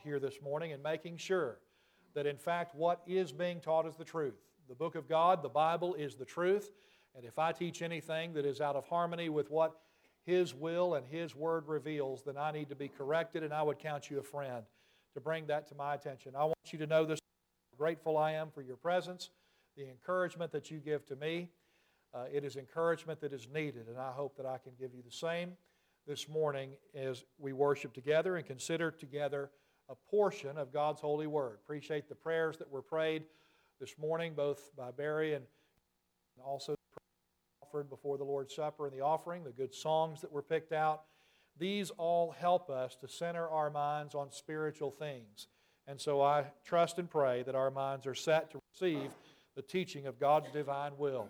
here this morning and making sure that in fact what is being taught is the truth. The book of God, the Bible, is the truth, and if I teach anything that is out of harmony with what His will and His Word reveals, then I need to be corrected, and I would count you a friend to bring that to my attention. I want you to know this, how grateful I am for your presence, the encouragement that you give to me. It is encouragement that is needed, and I hope that I can give you the same this morning as we worship together and consider together a portion of God's holy word. Appreciate the prayers that were prayed this morning, both by Barry and also offered before the Lord's Supper and the offering, the good songs that were picked out. These all help us to center our minds on spiritual things. And so I trust and pray that our minds are set to receive the teaching of God's divine will.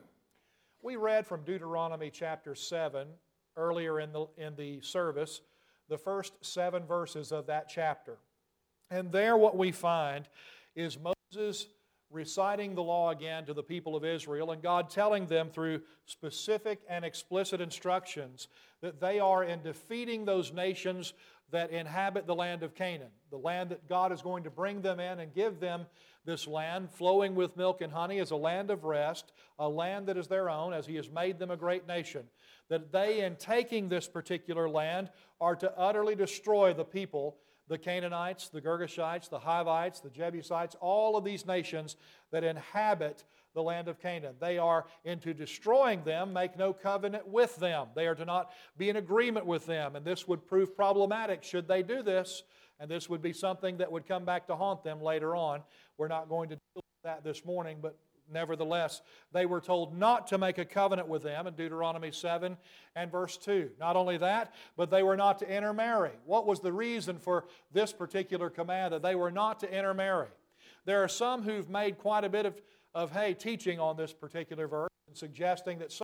We read from Deuteronomy chapter 7 earlier in the service, the first 7 verses of that chapter. And there what we find is Moses reciting the law again to the people of Israel, and God telling them through specific and explicit instructions that they are in defeating those nations that inhabit the land of Canaan, the land that God is going to bring them in and give them this land flowing with milk and honey as a land of rest, a land that is their own as He has made them a great nation. That they, in taking this particular land, are to utterly destroy the people, the Canaanites, the Girgashites, the Hivites, the Jebusites, all of these nations that inhabit the land of Canaan. They are into destroying them, make no covenant with them. They are to not be in agreement with them, and this would prove problematic should they do this, and this would be something that would come back to haunt them later on. We're not going to deal with that this morning, but nevertheless, they were told not to make a covenant with them in Deuteronomy 7 and verse 2. Not only that, but they were not to intermarry. What was the reason for this particular command, that they were not to intermarry? There are some who've made quite a bit of teaching on this particular verse, and suggesting that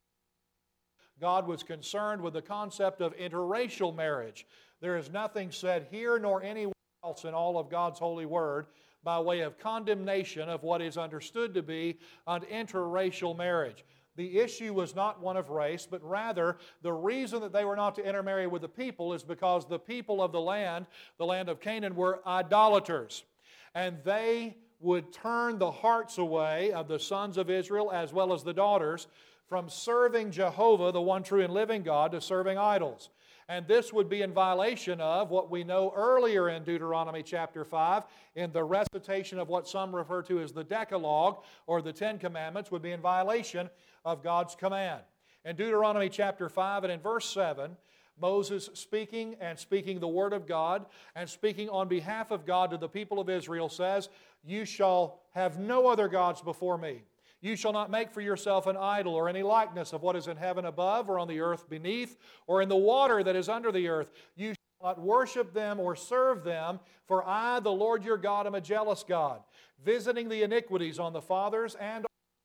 God was concerned with the concept of interracial marriage. There is nothing said here nor anywhere else in all of God's holy word by way of condemnation of what is understood to be an interracial marriage. The issue was not one of race, but rather the reason that they were not to intermarry with the people is because the people of the land of Canaan, were idolaters. And they would turn the hearts away of the sons of Israel as well as the daughters from serving Jehovah, the one true and living God, to serving idols. And this would be in violation of what we know earlier in Deuteronomy chapter 5, in the recitation of what some refer to as the Decalogue, or the Ten Commandments, would be in violation of God's command. In Deuteronomy chapter 5 and in verse 7, Moses speaking the word of God, and speaking on behalf of God to the people of Israel, says, "You shall have no other gods before me. You shall not make for yourself an idol or any likeness of what is in heaven above or on the earth beneath or in the water that is under the earth. You shall not worship them or serve them, for I, the Lord your God, am a jealous God, visiting the iniquities on the fathers and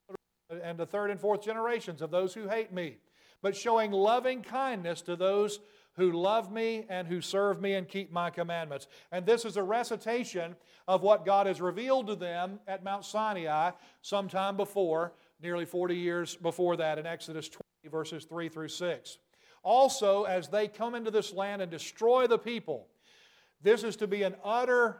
the third and fourth generations of those who hate me, but showing loving kindness to those who love me and who serve me and keep my commandments." And this is a recitation of what God has revealed to them at Mount Sinai sometime before, nearly 40 years before that, in Exodus 20, verses 3 through 6. Also, as they come into this land and destroy the people, this is to be an utterly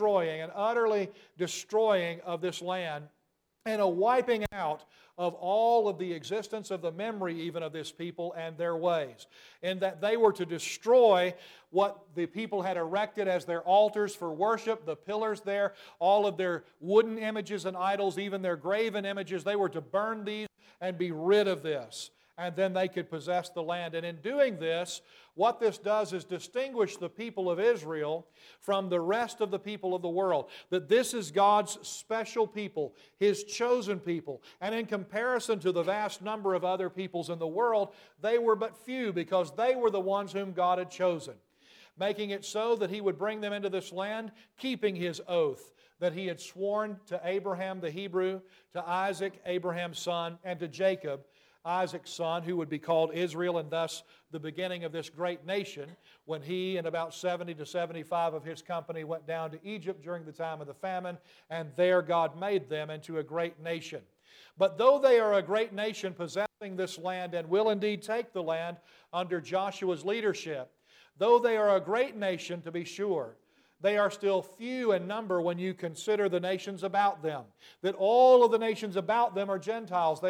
destroying of this land, and a wiping out of all of the existence of the memory even of this people and their ways. In that they were to destroy what the people had erected as their altars for worship, the pillars there, all of their wooden images and idols, even their graven images. They were to burn these and be rid of this. And then they could possess the land. And in doing this, what this does is distinguish the people of Israel from the rest of the people of the world. That this is God's special people, His chosen people. And in comparison to the vast number of other peoples in the world, they were but few, because they were the ones whom God had chosen. Making it so that He would bring them into this land, keeping His oath that He had sworn to Abraham the Hebrew, to Isaac, Abraham's son, and to Jacob, Isaac's son, who would be called Israel, and thus the beginning of this great nation, when he and about 70 to 75 of his company went down to Egypt during the time of the famine, and there God made them into a great nation. But though they are a great nation possessing this land, and will indeed take the land under Joshua's leadership, though they are a great nation to be sure, they are still few in number when you consider the nations about them. That all of the nations about them are Gentiles.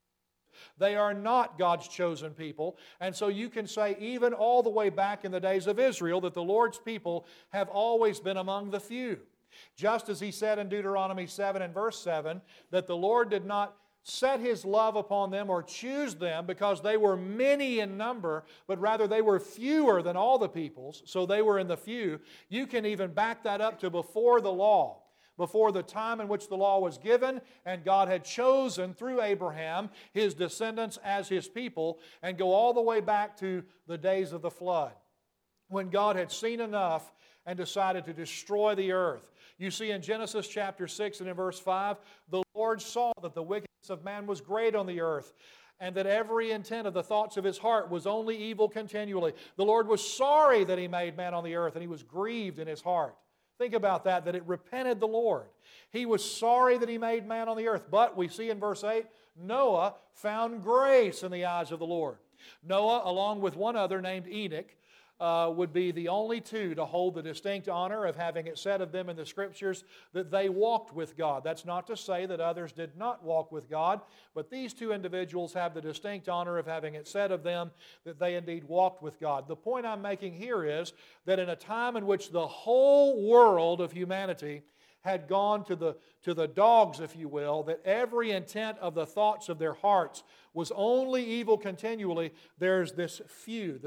They are not God's chosen people. And so you can say, even all the way back in the days of Israel, that the Lord's people have always been among the few. Just as He said in Deuteronomy 7 and verse 7, that the Lord did not set His love upon them or choose them because they were many in number, but rather they were fewer than all the peoples, so they were in the few. You can even back that up to before the law, before the time in which the law was given, and God had chosen through Abraham His descendants as His people, and go all the way back to the days of the flood, when God had seen enough and decided to destroy the earth. You see in Genesis chapter 6 and in verse 5, the Lord saw that the wickedness of man was great on the earth, and that every intent of the thoughts of his heart was only evil continually. The Lord was sorry that He made man on the earth, and He was grieved in His heart. Think about that it repented the Lord. He was sorry that He made man on the earth. But we see in verse 8, Noah found grace in the eyes of the Lord. Noah, along with one other named Enoch, would be the only two to hold the distinct honor of having it said of them in the Scriptures that they walked with God. That's not to say that others did not walk with God, but these two individuals have the distinct honor of having it said of them that they indeed walked with God. The point I'm making here is that in a time in which the whole world of humanity had gone to the dogs, if you will, that every intent of the thoughts of their hearts was only evil continually, there's this few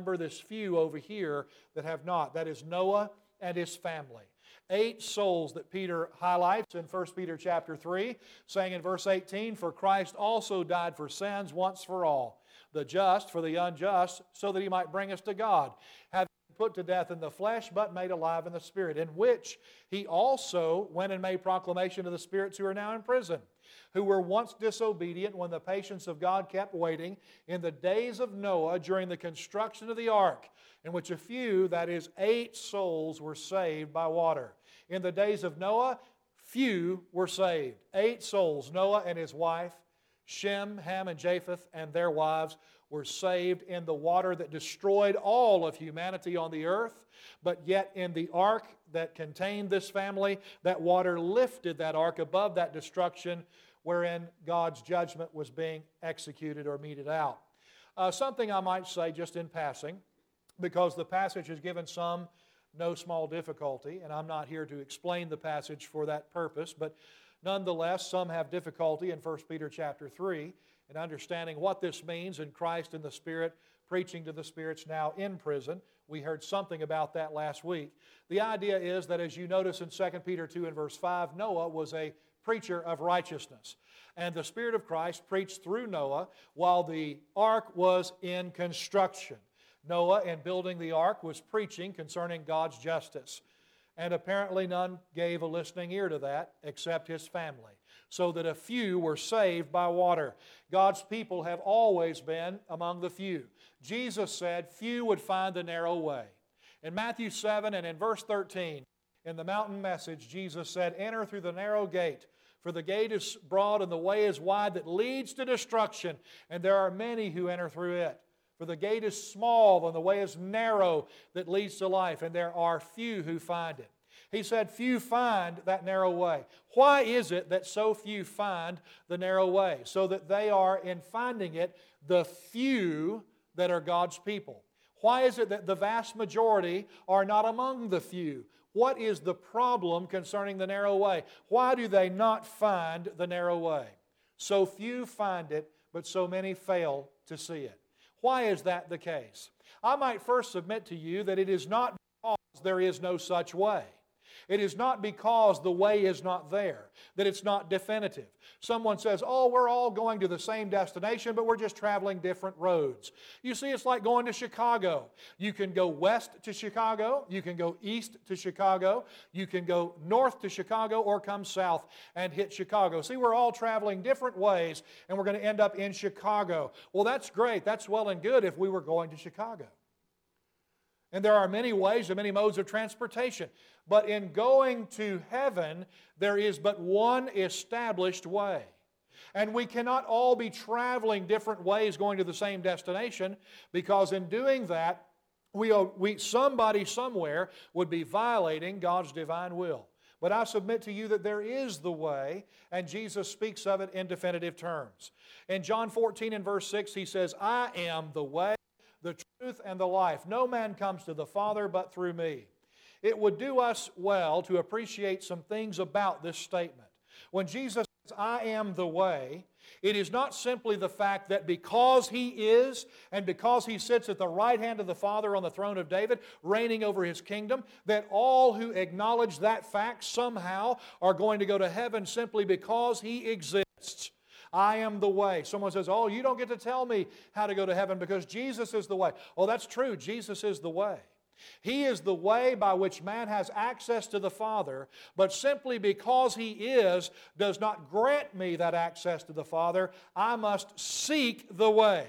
over here that have not. That is Noah and his family. 8 souls that Peter highlights in 1 Peter chapter 3, saying in verse 18, "For Christ also died for sins once for all, the just for the unjust, so that He might bring us to God, having put to death in the flesh, but made alive in the Spirit, in which He also went and made proclamation to the spirits who are now in prison, who were once disobedient when the patience of God kept waiting in the days of Noah during the construction of the ark, in which a few, that is 8 souls, were saved by water." In the days of Noah, few were saved. 8 souls, Noah and his wife, Shem, Ham, and Japheth, and their wives were saved in the water that destroyed all of humanity on the earth. But yet in the ark that contained this family, that water lifted that ark above that destruction wherein God's judgment was being executed or meted out. Something I might say just in passing, because the passage has given some no small difficulty, and I'm not here to explain the passage for that purpose, but nonetheless, some have difficulty in 1 Peter chapter 3 in understanding what this means in Christ and the Spirit preaching to the spirits now in prison. We heard something about that last week. The idea is that, as you notice in 2 Peter 2 and verse 5, Noah was a preacher of righteousness. And the Spirit of Christ preached through Noah while the ark was in construction. Noah, in building the ark, was preaching concerning God's justice. And apparently none gave a listening ear to that except his family, so that a few were saved by water. God's people have always been among the few. Jesus said few would find the narrow way. In Matthew 7 and in verse 13, in the mountain message, Jesus said, "Enter through the narrow gate, for the gate is broad and the way is wide that leads to destruction, and there are many who enter through it. For the gate is small and the way is narrow that leads to life, and there are few who find it." He said few find that narrow way. Why is it that so few find the narrow way? So that they are, in finding it, the few that are God's people. Why is it that the vast majority are not among the few? What is the problem concerning the narrow way? Why do they not find the narrow way? So few find it, but so many fail to see it. Why is that the case? I might first submit to you that it is not because there is no such way. It is not because the way is not there, that it's not definitive. Someone says, "Oh, we're all going to the same destination, but we're just traveling different roads." You see, it's like going to Chicago. You can go west to Chicago, you can go east to Chicago, you can go north to Chicago, or come south and hit Chicago. See, we're all traveling different ways, and we're going to end up in Chicago. Well, that's great. That's well and good if we were going to Chicago. And there are many ways and many modes of transportation. But in going to heaven, there is but one established way. And we cannot all be traveling different ways going to the same destination, because in doing that, Somebody somewhere would be violating God's divine will. But I submit to you that there is the way, and Jesus speaks of it in definitive terms. In John 14 and verse 6, He says, I am the way, the truth, and the life. No man comes to the Father but through me. It would do us well to appreciate some things about this statement. When Jesus says, I am the way, it is not simply the fact that because He is, and because He sits at the right hand of the Father on the throne of David, reigning over His kingdom, that all who acknowledge that fact somehow are going to go to heaven simply because He exists. I am the way. Someone says, oh, you don't get to tell me how to go to heaven because Jesus is the way. Oh, that's true. Jesus is the way. He is the way by which man has access to the Father, but simply because He is does not grant me that access to the Father. I must seek the way,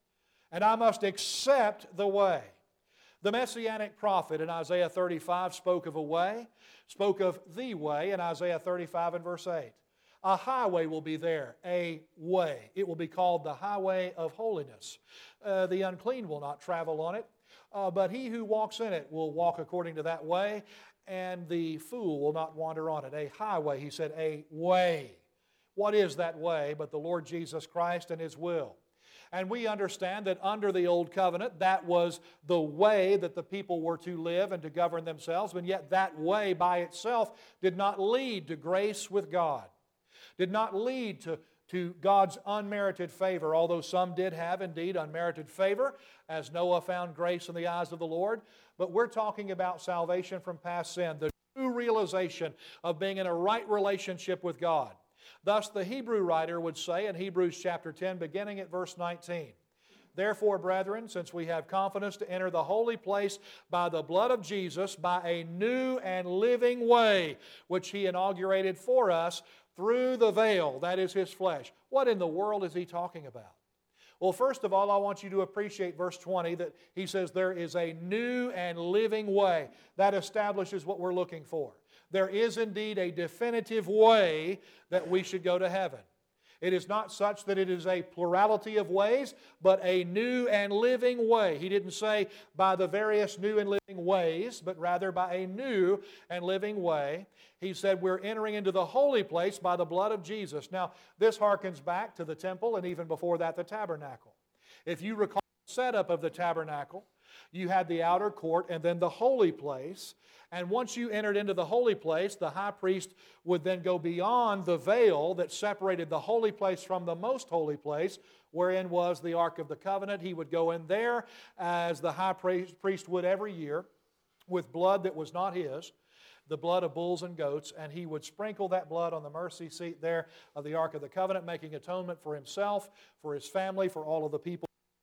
and I must accept the way. The Messianic prophet in Isaiah 35 spoke of a way, spoke of the way in Isaiah 35 and verse 8. A highway will be there, a way. It will be called the highway of holiness. The unclean will not travel on it. But he who walks in it will walk according to that way, and the fool will not wander on it. A highway, he said, a way. What is that way but the Lord Jesus Christ and His will? And we understand that under the Old Covenant, that was the way that the people were to live and to govern themselves, and yet that way by itself did not lead to grace with God, did not lead to God's unmerited favor, although some did have indeed unmerited favor, as Noah found grace in the eyes of the Lord. But we're talking about salvation from past sin, the true realization of being in a right relationship with God. Thus the Hebrew writer would say in Hebrews chapter 10, beginning at verse 19, Therefore, brethren, since we have confidence to enter the holy place by the blood of Jesus, by a new and living way, which He inaugurated for us, through the veil, that is His flesh. What in the world is he talking about? Well, first of all, I want you to appreciate verse 20 that he says there is a new and living way. That establishes what we're looking for. There is indeed a definitive way that we should go to heaven. It is not such that it is a plurality of ways, but a new and living way. He didn't say by the various new and living ways, but rather by a new and living way. He said we're entering into the holy place by the blood of Jesus. Now, this harkens back to the temple and even before that the tabernacle. If you recall the setup of the tabernacle, you had the outer court and then the holy place. And once you entered into the holy place, the high priest would then go beyond the veil that separated the holy place from the most holy place, wherein was the Ark of the Covenant. He would go in there as the high priest would every year with blood that was not his, the blood of bulls and goats, and he would sprinkle that blood on the mercy seat there of the Ark of the Covenant, making atonement for himself, for his family, for all of the people.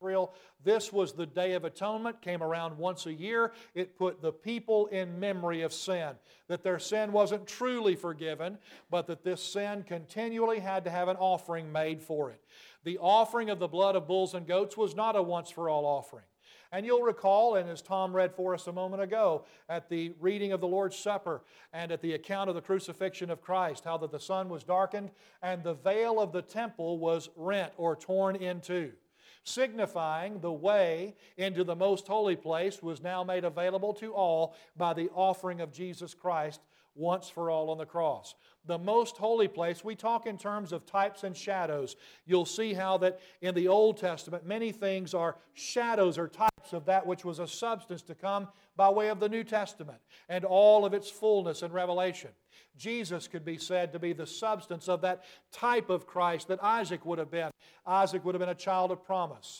This was the Day of Atonement, came around once a year. It put the people in memory of sin, that their sin wasn't truly forgiven, but that this sin continually had to have an offering made for it. The offering of the blood of bulls and goats was not a once-for-all offering. And you'll recall, and as Tom read for us a moment ago, at the reading of the Lord's Supper and at the account of the crucifixion of Christ, how that the sun was darkened and the veil of the temple was rent or torn in two, signifying the way into the most holy place was now made available to all by the offering of Jesus Christ once for all on the cross. The most holy place, we talk in terms of types and shadows. You'll see how that in the Old Testament many things are shadows or types of that which was a substance to come by way of the New Testament and all of its fullness and revelation. Jesus could be said to be the substance of that type of Christ that Isaac would have been. Isaac would have been a child of promise.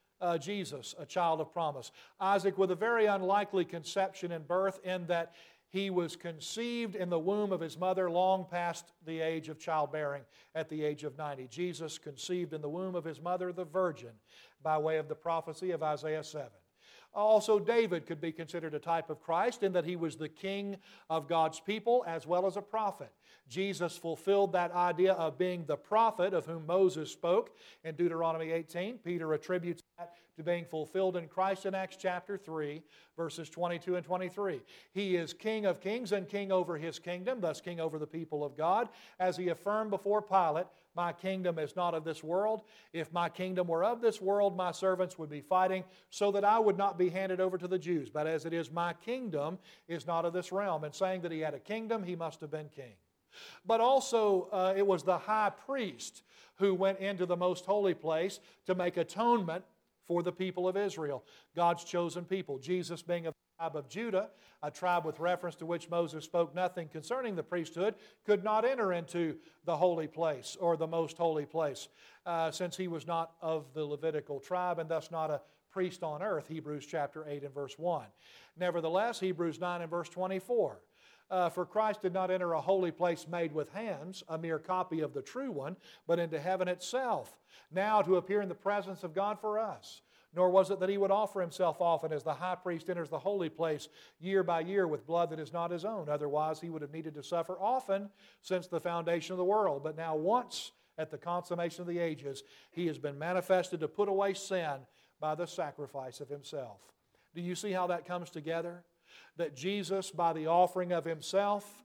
Jesus, a child of promise. Isaac with a very unlikely conception and birth in that he was conceived in the womb of his mother long past the age of childbearing at the age of 90. Jesus conceived in the womb of his mother, the virgin, by way of the prophecy of Isaiah 7. Also, David could be considered a type of Christ in that he was the king of God's people as well as a prophet. Jesus fulfilled that idea of being the prophet of whom Moses spoke in Deuteronomy 18. Peter attributes to being fulfilled in Christ in Acts chapter 3, verses 22 and 23. He is King of kings and king over His kingdom, thus king over the people of God, as He affirmed before Pilate, my kingdom is not of this world. If my kingdom were of this world, my servants would be fighting so that I would not be handed over to the Jews. But as it is, my kingdom is not of this realm. And saying that He had a kingdom, He must have been king. But also, it was the high priest who went into the most holy place to make atonement for the people of Israel, God's chosen people. Jesus being of the tribe of Judah, a tribe with reference to which Moses spoke nothing concerning the priesthood, could not enter into the holy place or the most holy place, since he was not of the Levitical tribe and thus not a priest on earth, Hebrews chapter 8 and verse 1. Nevertheless, Hebrews 9 and verse 24, for Christ did not enter a holy place made with hands, a mere copy of the true one, but into heaven itself, now to appear in the presence of God for us. Nor was it that He would offer Himself often as the high priest enters the holy place year by year with blood that is not His own. Otherwise, He would have needed to suffer often since the foundation of the world. But now once, at the consummation of the ages, He has been manifested to put away sin by the sacrifice of Himself. Do you see how that comes together? That Jesus, by the offering of Himself,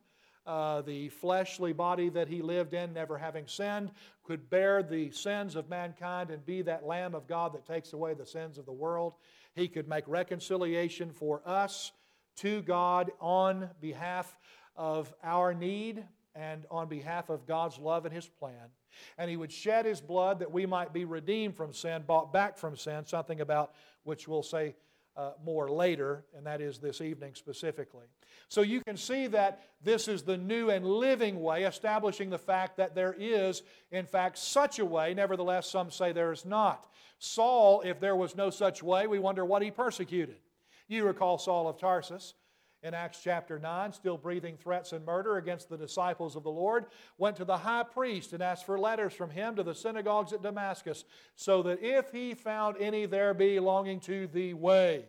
the fleshly body that He lived in, never having sinned, could bear the sins of mankind and be that Lamb of God that takes away the sins of the world. He could make reconciliation for us to God on behalf of our need and on behalf of God's love and His plan. And He would shed His blood that we might be redeemed from sin, bought back from sin, something about which we'll say more later, and that is this evening specifically. So you can see that this is the new and living way, establishing the fact that there is, in fact, such a way. Nevertheless, some say there is not. Saul, if there was no such way, we wonder what he persecuted. You recall Saul of Tarsus in Acts chapter 9, still breathing threats and murder against the disciples of the Lord, went to the high priest and asked for letters from him to the synagogues at Damascus, so that if he found any there belonging to the way,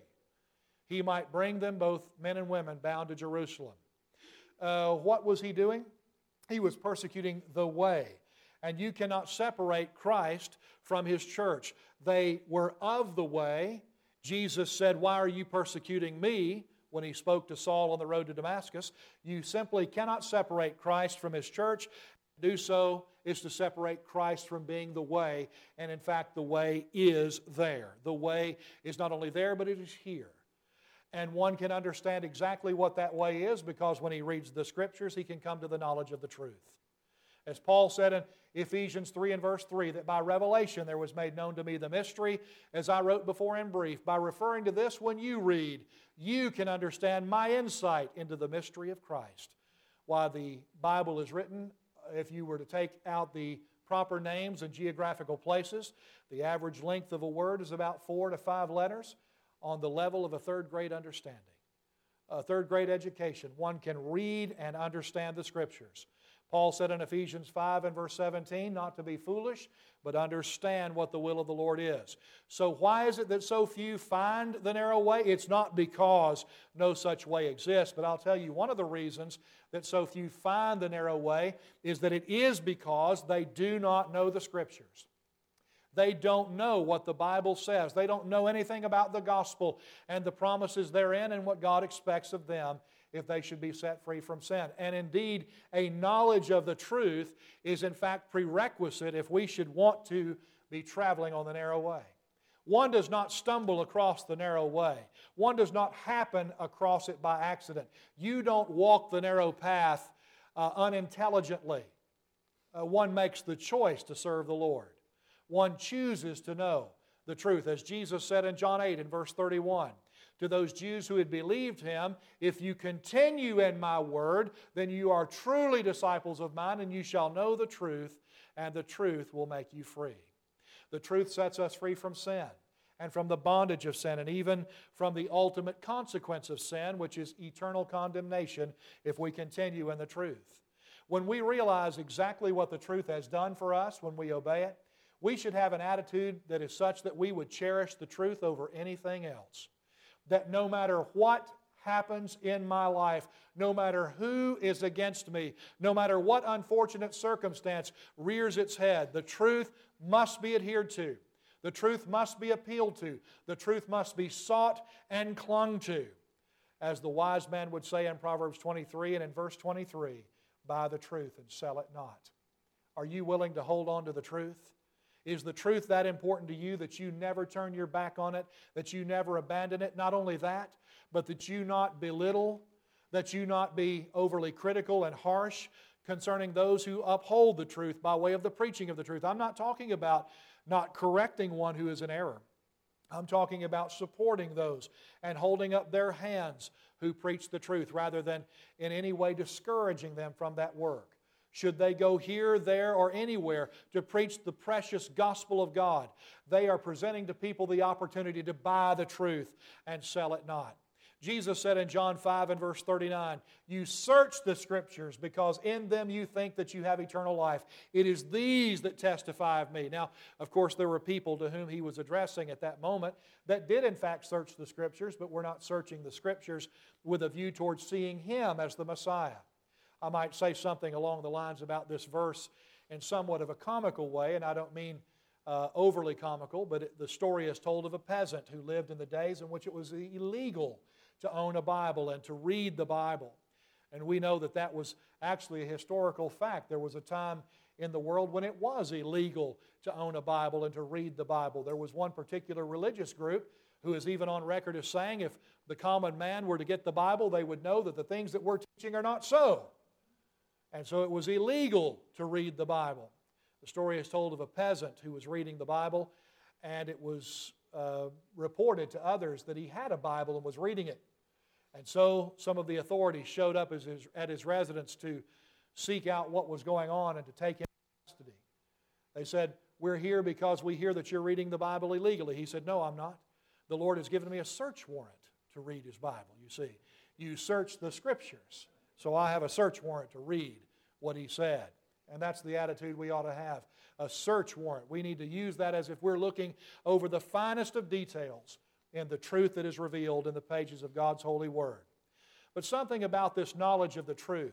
he might bring them, both men and women, bound to Jerusalem. What was he doing? He was persecuting the way. And you cannot separate Christ from His church. They were of the way. Jesus said, "Why are you persecuting me?" when He spoke to Saul on the road to Damascus. You simply cannot separate Christ from His church. To do so is to separate Christ from being the way. And in fact, the way is there. The way is not only there, but it is here. And one can understand exactly what that way is because when he reads the Scriptures, he can come to the knowledge of the truth. As Paul said in Ephesians 3 and verse 3, that by revelation there was made known to me the mystery, as I wrote before in brief. By referring to this, when you read, you can understand my insight into the mystery of Christ. Why the Bible is written, if you were to take out the proper names and geographical places, the average length of a word is about 4 to 5 letters on the level of a third grade understanding. A third grade education. One can read and understand the Scriptures. Paul said in Ephesians 5 and verse 17, not to be foolish, but understand what the will of the Lord is. So why is it that so few find the narrow way? It's not because no such way exists, but I'll tell you one of the reasons that so few find the narrow way is that it is because they do not know the Scriptures. They don't know what the Bible says. They don't know anything about the gospel and the promises therein and what God expects of them if they should be set free from sin. And indeed, a knowledge of the truth is in fact prerequisite if we should want to be traveling on the narrow way. One does not stumble across the narrow way. One does not happen across it by accident. You don't walk the narrow path unintelligently. One makes the choice to serve the Lord. One chooses to know the truth. As Jesus said in John 8 and verse 31, to those Jews who had believed Him, if you continue in my word, then you are truly disciples of mine, and you shall know the truth, and the truth will make you free. The truth sets us free from sin and from the bondage of sin, and even from the ultimate consequence of sin, which is eternal condemnation if we continue in the truth. When we realize exactly what the truth has done for us when we obey it, we should have an attitude that is such that we would cherish the truth over anything else. That no matter what happens in my life, no matter who is against me, no matter what unfortunate circumstance rears its head, the truth must be adhered to. The truth must be appealed to. The truth must be sought and clung to. As the wise man would say in Proverbs 23 and in verse 23, buy the truth and sell it not. Are you willing to hold on to the truth? Is the truth that important to you that you never turn your back on it, that you never abandon it? Not only that, but that you not belittle, that you not be overly critical and harsh concerning those who uphold the truth by way of the preaching of the truth. I'm not talking about not correcting one who is in error. I'm talking about supporting those and holding up their hands who preach the truth rather than in any way discouraging them from that work. Should they go here, there, or anywhere to preach the precious gospel of God, they are presenting to people the opportunity to buy the truth and sell it not. Jesus said in John 5 and verse 39, you search the Scriptures because in them you think that you have eternal life. It is these that testify of me. Now, of course, there were people to whom he was addressing at that moment that did in fact search the Scriptures, but were not searching the Scriptures with a view towards seeing Him as the Messiah. I might say something along the lines about this verse in somewhat of a comical way, and I don't mean overly comical, but the story is told of a peasant who lived in the days in which it was illegal to own a Bible and to read the Bible. And we know that that was actually a historical fact. There was a time in the world when it was illegal to own a Bible and to read the Bible. There was one particular religious group who is even on record as saying if the common man were to get the Bible, they would know that the things that we're teaching are not so. And so it was illegal to read the Bible. The story is told of a peasant who was reading the Bible, and it was reported to others that he had a Bible and was reading it. And so some of the authorities showed up at his residence to seek out what was going on and to take him into custody. They said, we're here because we hear that you're reading the Bible illegally. He said, no, I'm not. The Lord has given me a search warrant to read His Bible, you see. You search the Scriptures, so I have a search warrant to read what He said. And that's the attitude we ought to have, a search warrant. We need to use that as if we're looking over the finest of details in the truth that is revealed in the pages of God's holy Word. But something about this knowledge of the truth.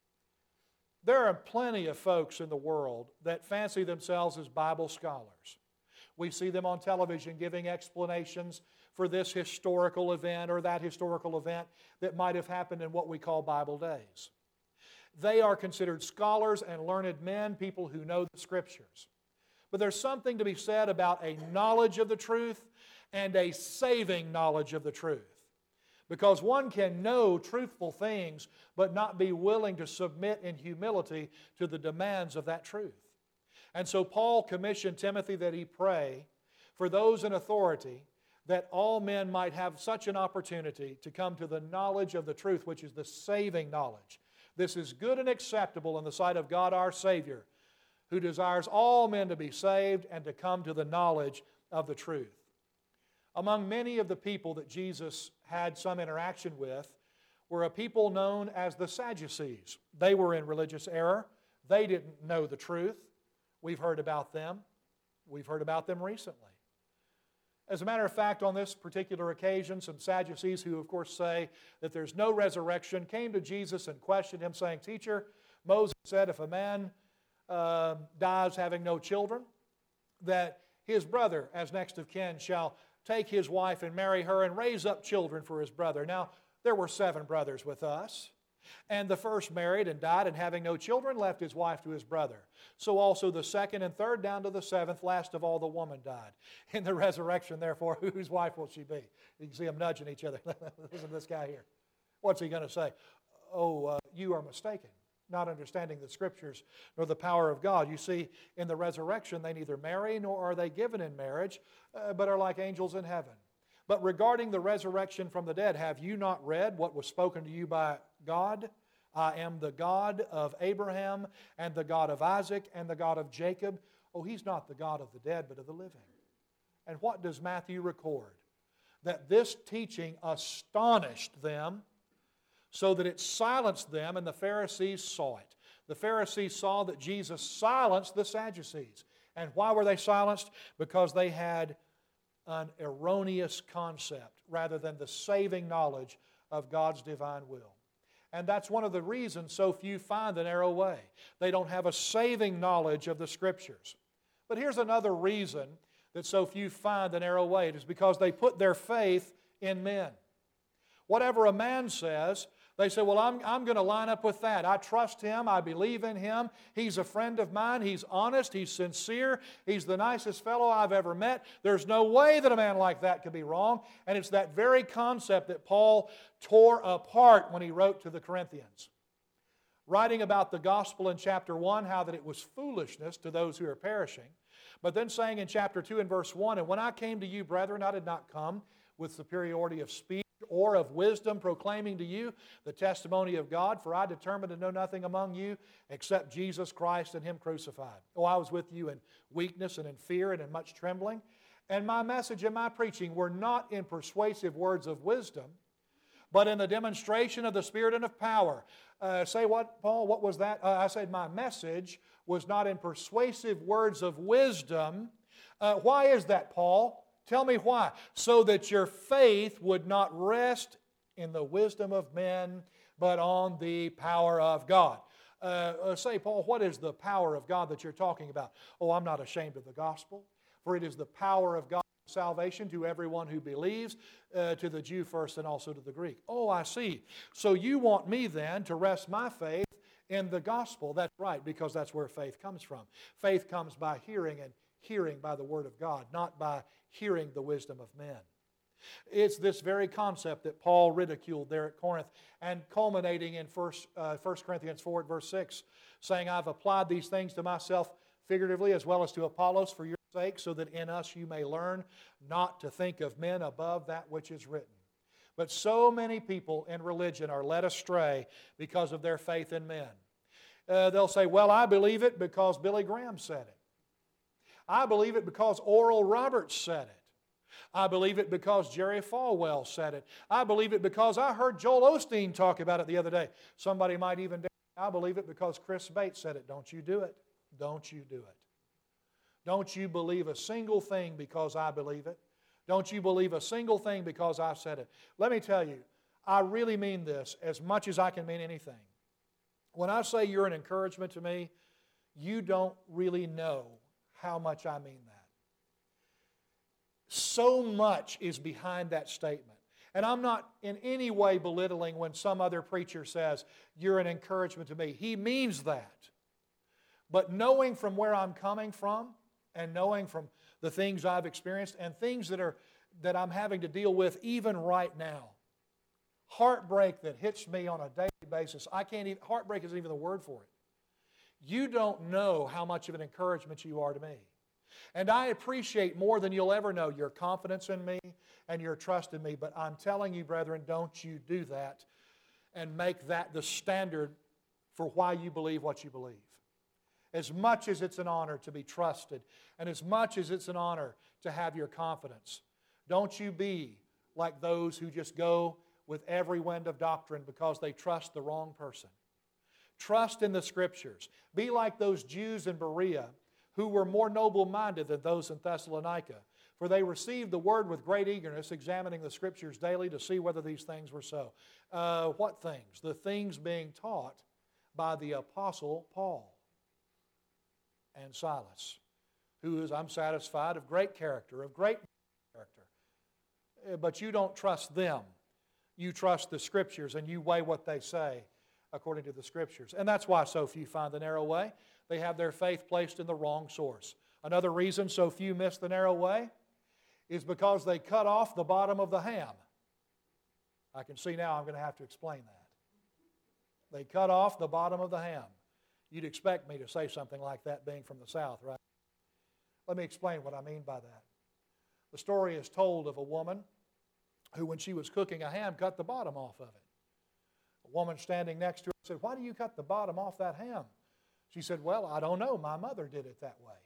There are plenty of folks in the world that fancy themselves as Bible scholars. We see them on television giving explanations for this historical event or that historical event that might have happened in what we call Bible days. They are considered scholars and learned men, people who know the Scriptures. But there's something to be said about a knowledge of the truth and a saving knowledge of the truth. Because one can know truthful things but not be willing to submit in humility to the demands of that truth. And so Paul commissioned Timothy that he pray for those in authority that all men might have such an opportunity to come to the knowledge of the truth, which is the saving knowledge. This is good and acceptable in the sight of God our Savior, who desires all men to be saved and to come to the knowledge of the truth. Among many of the people that Jesus had some interaction with were a people known as the Sadducees. They were in religious error. They didn't know the truth. We've heard about them. We've heard about them recently. As a matter of fact, on this particular occasion, some Sadducees who, of course, say that there's no resurrection came to Jesus and questioned Him, saying, Teacher, Moses said if a man dies having no children, that his brother, as next of kin, shall take his wife and marry her and raise up children for his brother. Now, there were 7 brothers with us. And the first married and died, and having no children, left his wife to his brother. So also the second and third, down to the 7th, last of all the woman died. In the resurrection, therefore, whose wife will she be? You can see them nudging each other. Listen to this guy here. What's he going to say? You are mistaken, not understanding the Scriptures nor the power of God. You see, in the resurrection, they neither marry nor are they given in marriage, but are like angels in heaven. But regarding the resurrection from the dead, have you not read what was spoken to you by God? I am the God of Abraham and the God of Isaac and the God of Jacob. Oh, He's not the God of the dead, but of the living. And what does Matthew record? That this teaching astonished them so that it silenced them, and the Pharisees saw it. The Pharisees saw that Jesus silenced the Sadducees. And why were they silenced? Because they had an erroneous concept rather than the saving knowledge of God's divine will. And that's one of the reasons so few find the narrow way. They don't have a saving knowledge of the Scriptures. But here's another reason that so few find the narrow way. It is because they put their faith in men. Whatever a man says, they say, well, I'm going to line up with that. I trust him. I believe in him. He's a friend of mine. He's honest. He's sincere. He's the nicest fellow I've ever met. There's no way that a man like that could be wrong. And it's that very concept that Paul tore apart when he wrote to the Corinthians. Writing about the gospel in chapter 1, how that it was foolishness to those who are perishing. But then saying in chapter 2 and verse 1, and when I came to you, brethren, I did not come with superiority of speech or of wisdom, proclaiming to you the testimony of God, for I determined to know nothing among you except Jesus Christ and Him crucified. Oh, I was with you in weakness and in fear and in much trembling. And my message and my preaching were not in persuasive words of wisdom, but in the demonstration of the Spirit and of power. Say what, Paul? What was that? I said my message was not in persuasive words of wisdom. Why is that, Paul? Tell me why. So that your faith would not rest in the wisdom of men, but on the power of God. Say, Paul, what is the power of God that you're talking about? Oh, I'm not ashamed of the gospel, for it is the power of God for salvation to everyone who believes, to the Jew first and also to the Greek. Oh, I see. So you want me then to rest my faith in the gospel. That's right, because that's where faith comes from. Faith comes by hearing, and hearing by the Word of God, not by hearing the wisdom of men. It's this very concept that Paul ridiculed there at Corinth, and culminating in 1 Corinthians 4 at verse 6, saying, I've applied these things to myself figuratively as well as to Apollos for your sake, so that in us you may learn not to think of men above that which is written. But so many people in religion are led astray because of their faith in men. They'll say, well, I believe it because Billy Graham said it. I believe it because Oral Roberts said it. I believe it because Jerry Falwell said it. I believe it because I heard Joel Osteen talk about it the other day. Somebody might even say, I believe it because Chris Bates said it. Don't you do it. Don't you do it. Don't you believe a single thing because I believe it. Don't you believe a single thing because I said it. Let me tell you, I really mean this as much as I can mean anything. When I say you're an encouragement to me, you don't really know how much I mean that. So much is behind that statement. And I'm not in any way belittling when some other preacher says, you're an encouragement to me. He means that. But knowing from where I'm coming from, and knowing from the things I've experienced, and things that I'm having to deal with even right now, heartbreak that hits me on a daily basis, heartbreak isn't even the word for it. You don't know how much of an encouragement you are to me. And I appreciate more than you'll ever know your confidence in me and your trust in me. But I'm telling you, brethren, don't you do that and make that the standard for why you believe what you believe. As much as it's an honor to be trusted, and as much as it's an honor to have your confidence, don't you be like those who just go with every wind of doctrine because they trust the wrong person. Trust in the Scriptures. Be like those Jews in Berea who were more noble-minded than those in Thessalonica, for they received the Word with great eagerness, examining the Scriptures daily to see whether these things were so. What things? The things being taught by the Apostle Paul and Silas, who is, I'm satisfied, of great character, of great character. But you don't trust them. You trust the Scriptures, and you weigh what they say according to the Scriptures. And that's why so few find the narrow way. They have their faith placed in the wrong source. Another reason so few miss the narrow way is because they cut off the bottom of the ham. I can see now I'm going to have to explain that. They cut off the bottom of the ham. You'd expect me to say something like that being from the South, right? Let me explain what I mean by that. The story is told of a woman who, when she was cooking a ham, cut the bottom off of it. A woman standing next to her said, why do you cut the bottom off that ham? She said, well, I don't know. My mother did it that way.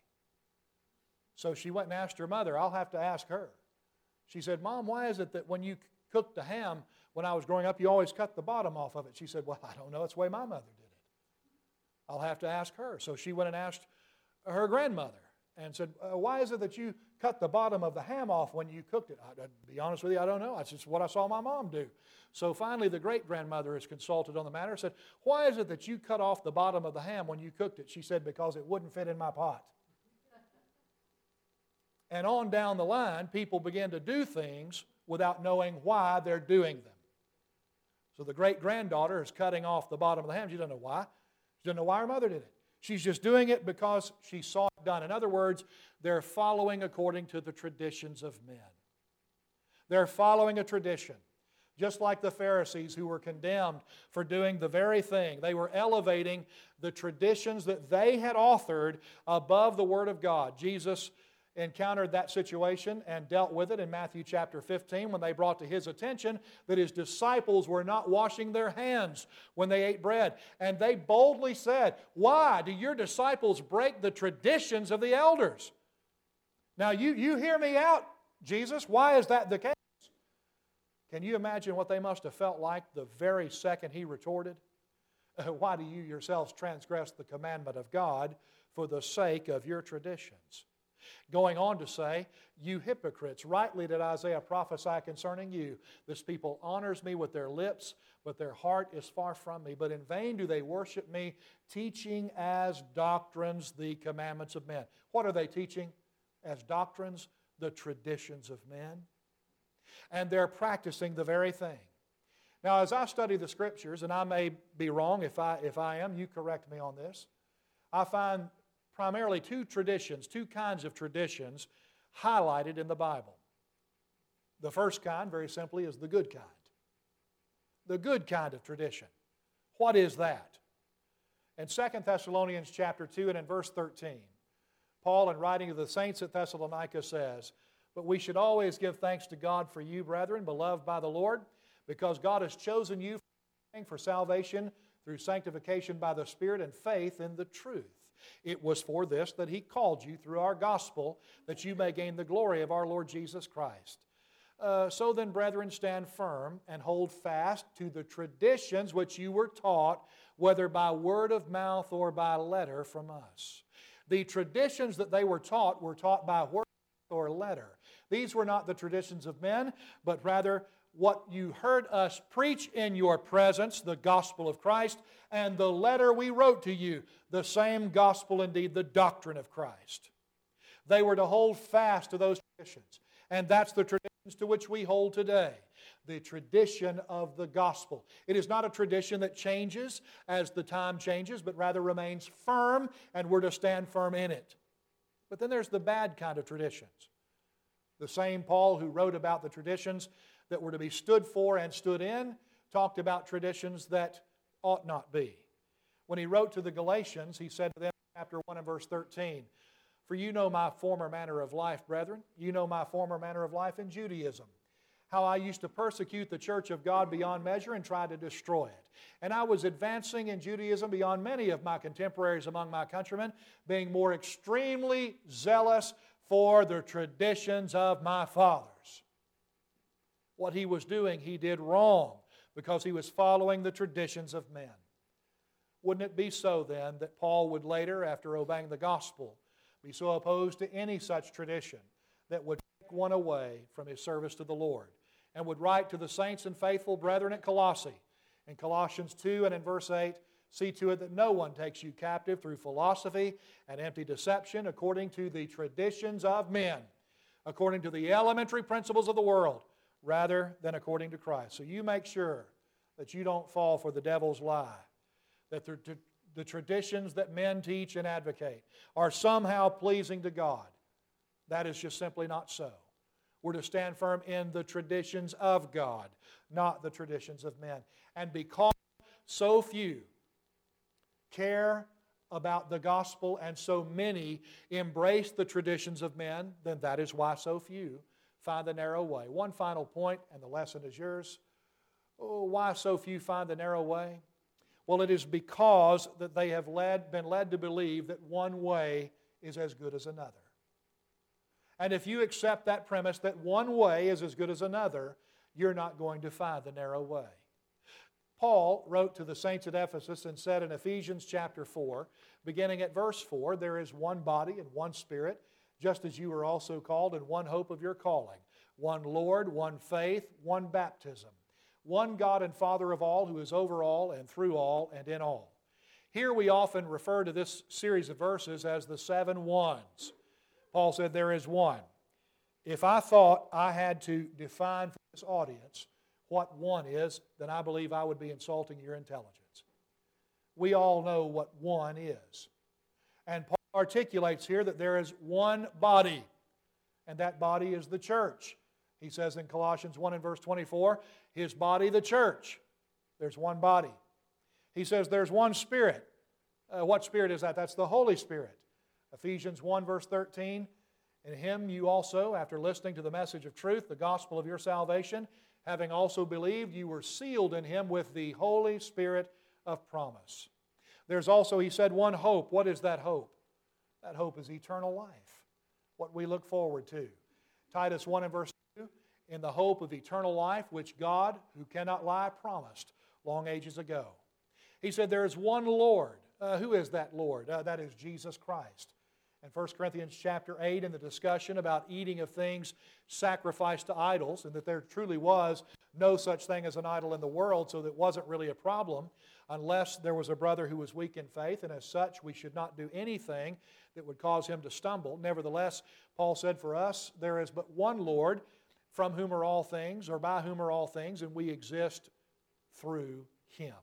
So she went and asked her mother. I'll have to ask her. She said, Mom, why is it that when you cooked the ham when I was growing up, you always cut the bottom off of it? She said, well, I don't know. It's the way my mother did it. I'll have to ask her. So she went and asked her grandmother and said, why is it that you cut the bottom of the ham off when you cooked it? To be honest with you, I don't know. That's just what I saw my mom do. So finally, the great-grandmother is consulted on the matter and said, why is it that you cut off the bottom of the ham when you cooked it? She said, because it wouldn't fit in my pot. And on down the line, people begin to do things without knowing why they're doing them. So the great-granddaughter is cutting off the bottom of the ham. She doesn't know why. She doesn't know why her mother did it. She's just doing it because she saw it done. In other words, they're following according to the traditions of men. They're following a tradition. Just like the Pharisees who were condemned for doing the very thing. They were elevating the traditions that they had authored above the Word of God. Jesus encountered that situation and dealt with it in Matthew chapter 15 when they brought to His attention that His disciples were not washing their hands when they ate bread. And they boldly said, "Why do your disciples break the traditions of the elders?" Now you hear me out, Jesus. Why is that the case? Can you imagine what they must have felt like the very second He retorted? Why do you yourselves transgress the commandment of God for the sake of your traditions? Going on to say, "You hypocrites, rightly did Isaiah prophesy concerning you. This people honors me with their lips, but their heart is far from me. But in vain do they worship me, teaching as doctrines the commandments of men." What are they teaching as doctrines? The traditions of men. And they're practicing the very thing. Now, as I study the Scriptures, and I may be wrong, if I am, you correct me on this, I find primarily two kinds of traditions highlighted in the Bible. The first kind, very simply, is the good kind. The good kind of tradition. What is that? In 2 Thessalonians chapter 2 and in verse 13, Paul, in writing to the saints at Thessalonica, says, "But we should always give thanks to God for you, brethren, beloved by the Lord, because God has chosen you for salvation through sanctification by the Spirit and faith in the truth. It was for this that He called you through our gospel, that you may gain the glory of our Lord Jesus Christ. So then, brethren, stand firm and hold fast to the traditions which you were taught, whether by word of mouth or by letter from us." The traditions that they were taught by word or letter. These were not the traditions of men, but rather what you heard us preach in your presence, the gospel of Christ, and the letter we wrote to you, the same gospel, indeed, the doctrine of Christ. They were to hold fast to those traditions, and that's the traditions to which we hold today, the tradition of the gospel. It is not a tradition that changes as the time changes, but rather remains firm, and we're to stand firm in it. But then there's the bad kind of traditions. The same Paul who wrote about the traditions that were to be stood for and stood in talked about traditions that ought not be. When he wrote to the Galatians, he said to them in chapter 1 and verse 13, "For you know my former manner of life, brethren. You know my former manner of life in Judaism, how I used to persecute the church of God beyond measure and try to destroy it. And I was advancing in Judaism beyond many of my contemporaries among my countrymen, being more extremely zealous for the traditions of my fathers." What he was doing, he did wrong because he was following the traditions of men. Wouldn't it be so then that Paul would later, after obeying the gospel, be so opposed to any such tradition that would take one away from his service to the Lord, and would write to the saints and faithful brethren at Colossae, in Colossians 2 and in verse 8, "See to it that no one takes you captive through philosophy and empty deception, according to the traditions of men, according to the elementary principles of the world, rather than according to Christ." So you make sure that you don't fall for the devil's lie, that the traditions that men teach and advocate are somehow pleasing to God. That is just simply not so. We're to stand firm in the traditions of God, not the traditions of men. And because so few care about the gospel and so many embrace the traditions of men, then that is why so few find the narrow way. One final point, and the lesson is yours. Oh, why so few find the narrow way? Well, it is because that they have been led to believe that one way is as good as another. And if you accept that premise that one way is as good as another, you're not going to find the narrow way. Paul wrote to the saints at Ephesus and said in Ephesians chapter 4, beginning at verse 4, "There is one body and one Spirit, just as you are also called in one hope of your calling, one Lord, one faith, one baptism, one God and Father of all, who is over all and through all and in all." Here we often refer to this series of verses as the 7 ones. Paul said there is one. If I thought I had to define for this audience what one is, then I believe I would be insulting your intelligence. We all know what one is. And Paul articulates here that there is one body, and that body is the church. He says in Colossians 1 and verse 24, His body, the church. There's one body. He says there's one Spirit. What Spirit is that? That's the Holy Spirit. Ephesians 1 verse 13, In Him you also, after listening to the message of truth, the gospel of your salvation, having also believed, you were sealed in Him with the Holy Spirit of promise. There's also, he said, one hope. What is that hope? That hope is eternal life, what we look forward to. Titus 1 and verse 2, In the hope of eternal life, which God, who cannot lie, promised long ages ago. He said there is one Lord. Who is that Lord? That is Jesus Christ. In 1 Corinthians chapter 8, in the discussion about eating of things sacrificed to idols, and that there truly was no such thing as an idol in the world, so that wasn't really a problem unless there was a brother who was weak in faith, and as such we should not do anything that would cause him to stumble. Nevertheless, Paul said for us, there is but one Lord, from whom are all things, or by whom are all things, and we exist through Him.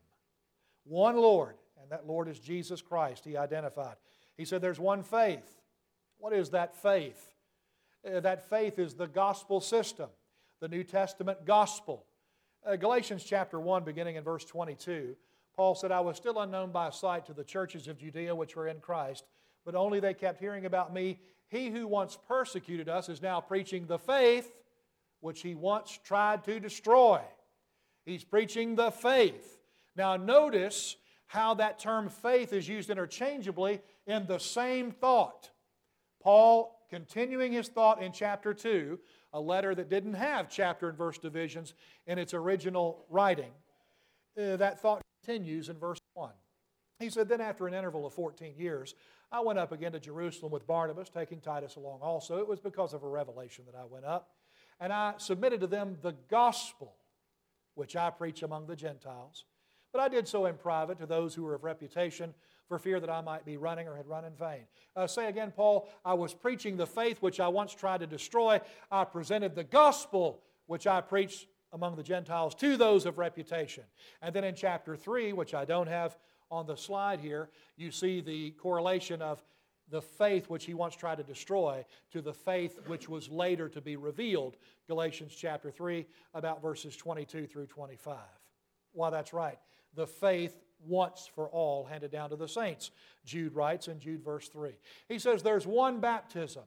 One Lord, and that Lord is Jesus Christ, he identified. He said there's one faith. What is that faith? That faith is the gospel system, the New Testament gospel. Galatians chapter 1, beginning in verse 22, Paul said, I was still unknown by sight to the churches of Judea which were in Christ, but only they kept hearing about me. He who once persecuted us is now preaching the faith which he once tried to destroy. He's preaching the faith. Now notice how that term faith is used interchangeably in the same thought. Paul, continuing his thought in chapter 2, a letter that didn't have chapter and verse divisions in its original writing, that thought continues in verse 1. He said, Then after an interval of 14 years, I went up again to Jerusalem with Barnabas, taking Titus along also. It was because of a revelation that I went up. And I submitted to them the gospel which I preach among the Gentiles. But I did so in private to those who were of reputation, for fear that I might be running or had run in vain. Say again, Paul, I was preaching the faith which I once tried to destroy. I presented the gospel which I preached among the Gentiles to those of reputation. And then in chapter 3, which I don't have on the slide here, you see the correlation of the faith which he once tried to destroy to the faith which was later to be revealed. Galatians chapter 3, about verses 22 through 25. Why, that's right. The faith once for all handed down to the saints. Jude writes in Jude verse 3. He says there's one baptism.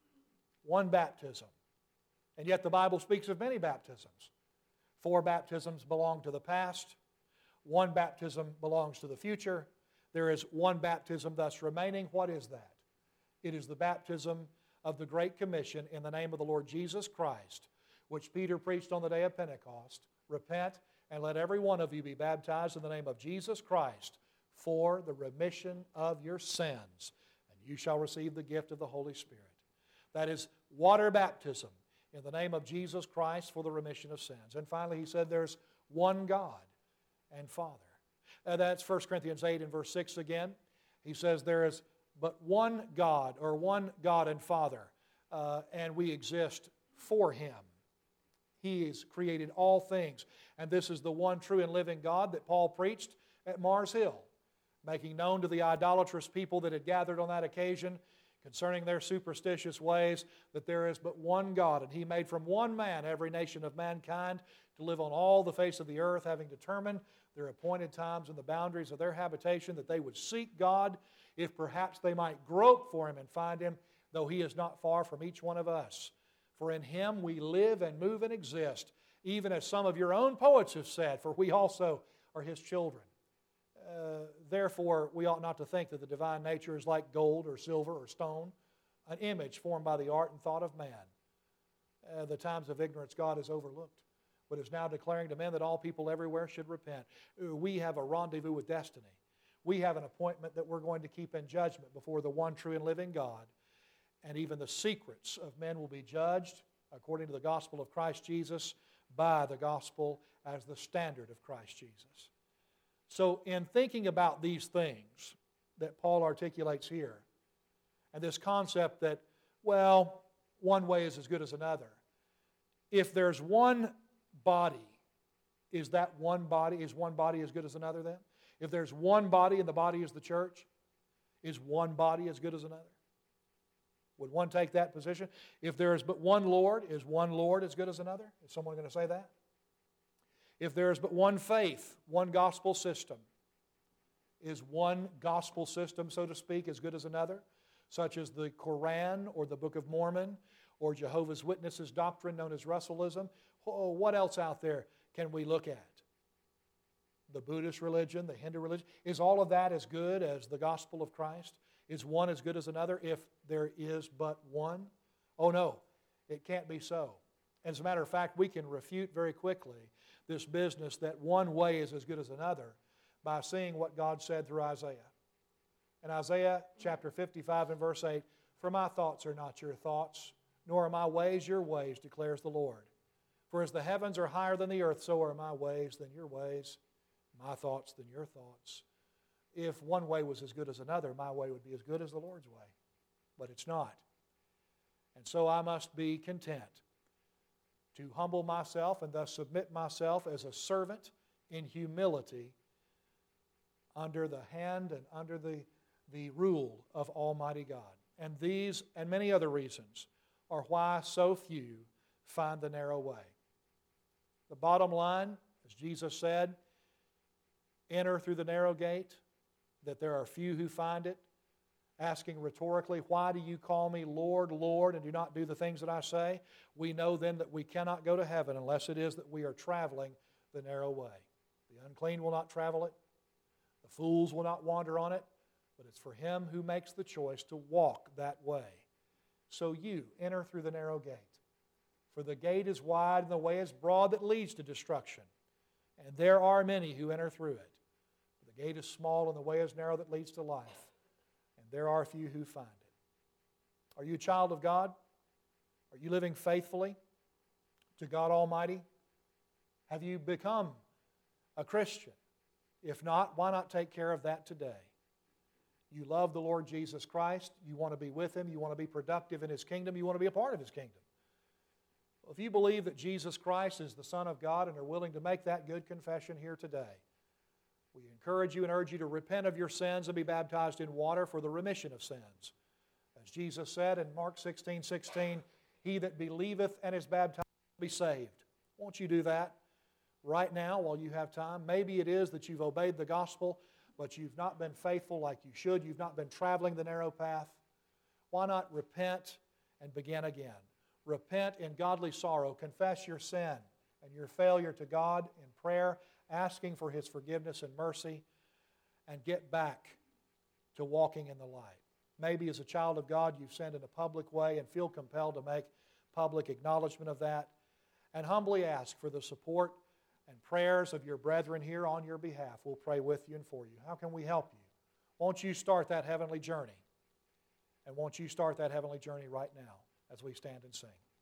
One baptism. And yet the Bible speaks of many baptisms. 4 baptisms belong to the past. 1 baptism belongs to the future. There is one baptism thus remaining. What is that? It is the baptism of the Great Commission in the name of the Lord Jesus Christ, which Peter preached on the day of Pentecost. Repent and let every one of you be baptized in the name of Jesus Christ for the remission of your sins, and you shall receive the gift of the Holy Spirit. That is water baptism in the name of Jesus Christ for the remission of sins. And finally, he said there's one God and Father. That's 1 Corinthians 8 and verse 6 again. He says there is but one God, or one God and Father, and we exist for Him. He has created all things. And this is the one true and living God that Paul preached at Mars Hill, making known to the idolatrous people that had gathered on that occasion concerning their superstitious ways that there is but one God, and He made from one man every nation of mankind to live on all the face of the earth, having determined their appointed times and the boundaries of their habitation, that they would seek God, if perhaps they might grope for Him and find Him, though He is not far from each one of us. For in Him we live and move and exist, even as some of your own poets have said, for we also are His children. Therefore, we ought not to think that the divine nature is like gold or silver or stone, an image formed by the art and thought of man. The times of ignorance God has overlooked, but is now declaring to men that all people everywhere should repent. We have a rendezvous with destiny. We have an appointment that we're going to keep in judgment before the one true and living God. And even the secrets of men will be judged, according to the gospel of Christ Jesus, by the gospel as the standard of Christ Jesus. So in thinking about these things that Paul articulates here, and this concept that, well, one way is as good as another. If there's one body, is one body as good as another then? If there's one body and the body is the church, is one body as good as another? Would one take that position? If there is but one Lord, is one Lord as good as another? Is someone going to say that? If there is but one faith, one gospel system, is one gospel system, so to speak, as good as another? Such as the Koran or the Book of Mormon or Jehovah's Witnesses doctrine known as Russellism. Oh, what else out there can we look at? The Buddhist religion, the Hindu religion. Is all of that as good as the gospel of Christ? Is one as good as another if there is but one? Oh no, it can't be so. As a matter of fact, we can refute very quickly this business that one way is as good as another by seeing what God said through Isaiah. In Isaiah chapter 55 and verse 8, "For my thoughts are not your thoughts, nor are my ways your ways, declares the Lord. For as the heavens are higher than the earth, so are my ways than your ways, my thoughts than your thoughts." If one way was as good as another, my way would be as good as the Lord's way. But it's not. And so I must be content to humble myself and thus submit myself as a servant in humility under the hand and under the rule of Almighty God. And these and many other reasons are why so few find the narrow way. The bottom line, as Jesus said, enter through the narrow gate, that there are few who find it, asking rhetorically, "Why do you call me Lord, Lord, and do not do the things that I say?" We know then that we cannot go to heaven unless it is that we are traveling the narrow way. The unclean will not travel it. The fools will not wander on it. But it's for him who makes the choice to walk that way. So you enter through the narrow gate. For the gate is wide and the way is broad that leads to destruction. And there are many who enter through it. The gate is small and the way is narrow that leads to life. And there are few who find it. Are you a child of God? Are you living faithfully to God Almighty? Have you become a Christian? If not, why not take care of that today? You love the Lord Jesus Christ. You want to be with Him. You want to be productive in His kingdom. You want to be a part of His kingdom. Well, if you believe that Jesus Christ is the Son of God and are willing to make that good confession here today, we encourage you and urge you to repent of your sins and be baptized in water for the remission of sins. As Jesus said in Mark 16:16, "He that believeth and is baptized will be saved." Won't you do that right now while you have time? Maybe it is that you've obeyed the gospel, but you've not been faithful like you should. You've not been traveling the narrow path. Why not repent and begin again? Repent in godly sorrow. Confess your sin and your failure to God in prayer, asking for His forgiveness and mercy, and get back to walking in the light. Maybe as a child of God you've sinned in a public way and feel compelled to make public acknowledgement of that, and humbly ask for the support and prayers of your brethren here on your behalf. We'll pray with you and for you. How can we help you? Won't you start that heavenly journey? And won't you start that heavenly journey right now as we stand and sing?